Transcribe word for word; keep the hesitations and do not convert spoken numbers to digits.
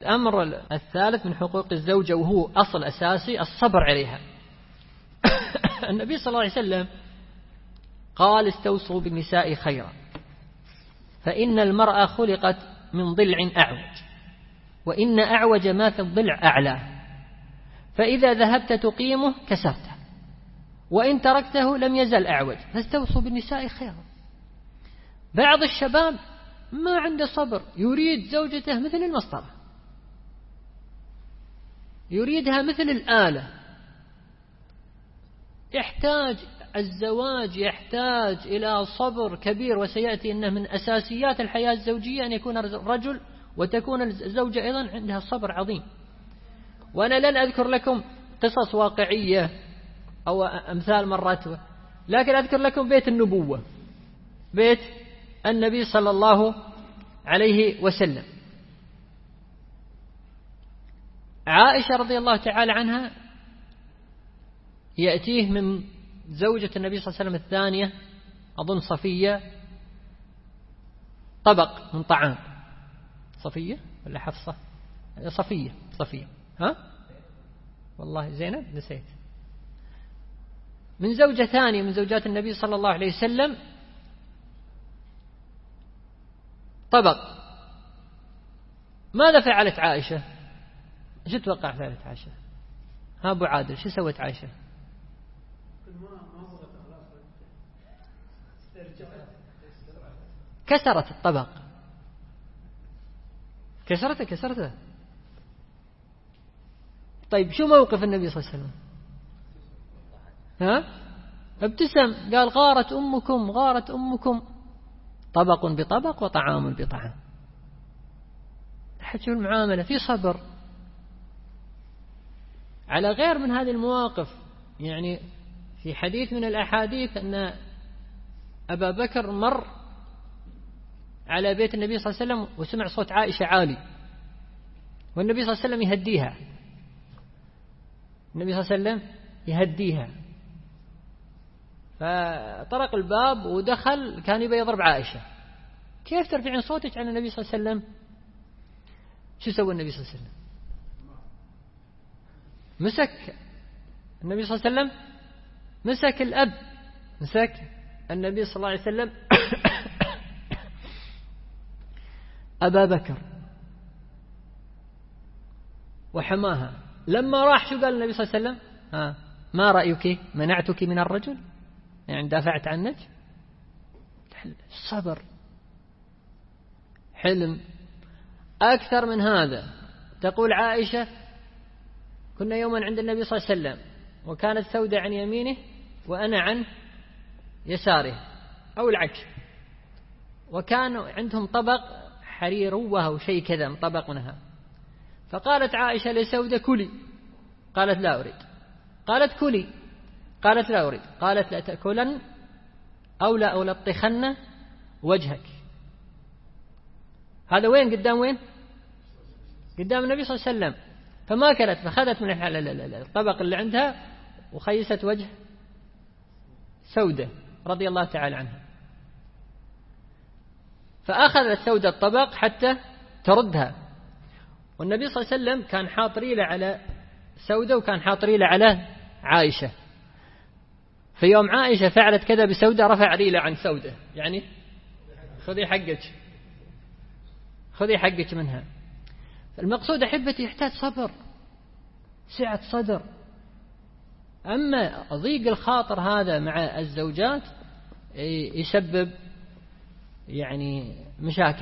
الأمر الثالث من حقوق الزوجة وهو أصل أساسي الصبر عليها. النبي صلى الله عليه وسلم قال استوصوا بالنساء خيرا فإن المرأة خلقت من ضلع أعوج وإن أعوج ما في الضلع أعلاه فإذا ذهبت تقيمه كسرته وإن تركته لم يزل أعوج فاستوصوا بالنساء خيرا. بعض الشباب ما عنده صبر، يريد زوجته مثل المسطرة، يريدها مثل الآلة. يحتاج الزواج يحتاج إلى صبر كبير، وسيأتي أنه من أساسيات الحياة الزوجية أن يكون الرجل وتكون الزوجة أيضا عندها صبر عظيم. وأنا لن أذكر لكم قصص واقعية أو أمثال مرات، لكن أذكر لكم بيت النبوة، بيت النبي صلى الله عليه وسلم. عائشة رضي الله تعالى عنها يأتيه من زوجة النبي صلى الله عليه وسلم الثانية أظن صفية طبق من طعام. صفية ولا حفصة؟ صفية صفية ها والله زينب نسيت. من زوجة ثانية من زوجات النبي صلى الله عليه وسلم طبق. ماذا فعلت عائشة؟ ايش تتوقع فعلت عائشة؟ ها أبو عادل شو سوت عائشة؟ كسرت الطبق. كسرته كسرته طيب شو موقف النبي صلى الله عليه وسلم؟ ها ابتسم قال غارت أمكم غارت أمكم، طبق بطبق وطعام بطعام. حتى المعاملة في صبر. على غير من هذه المواقف، يعني في حديث من الأحاديث أن أبا بكر مر على بيت النبي صلى الله عليه وسلم وسمع صوت عائشة عالي، والنبي صلى الله عليه وسلم يهديها. النبي صلى الله عليه وسلم يهديها، فطرق الباب ودخل، كان يبي يضرب عائشة. كيف ترفعين صوتك عن النبي صلى الله عليه وسلم؟ شو سوى النبي صلى الله عليه وسلم؟ مسك النبي صلى الله عليه وسلم مسك الأب، مسك النبي صلى الله عليه وسلم أبا بكر وحماها. لما راح شو قال النبي صلى الله عليه وسلم؟ ها ما رأيك منعتك من الرجل، يعني دافعت عنك. صبر حلم. أكثر من هذا تقول عائشة كنا يوما عند النبي صلى الله عليه وسلم وكانت سودة عن يمينه وأنا عن يساره أو العكس، وكانوا عندهم طبق حريروه أو شيء كذا طبق منها. فقالت عائشة لسودة كلي، قالت لا أريد. قالت كلي، قالت لا أريد. قالت لا تأكلن أو لا ألطخن وجهك. هذا وين؟ قدام وين؟ قدام النبي صلى الله عليه وسلم. فما كلت، فخذت من الطبق اللي عندها وخيست وجه سودة رضي الله تعالى عنها. فأخذت سودة الطبق حتى تردها، والنبي صلى الله عليه وسلم كان حاط ريلة على سودة وكان حاط ريلة على عائشة. في يوم عائشة فعلت كذا بسودة رفع ريلة عن سودة، يعني خذي حقك خذي حقك منها. المقصود أحبتي يحتاج صبر، سعة صدر. أما ضيق الخاطر هذا مع الزوجات يسبب يعني مشاكل.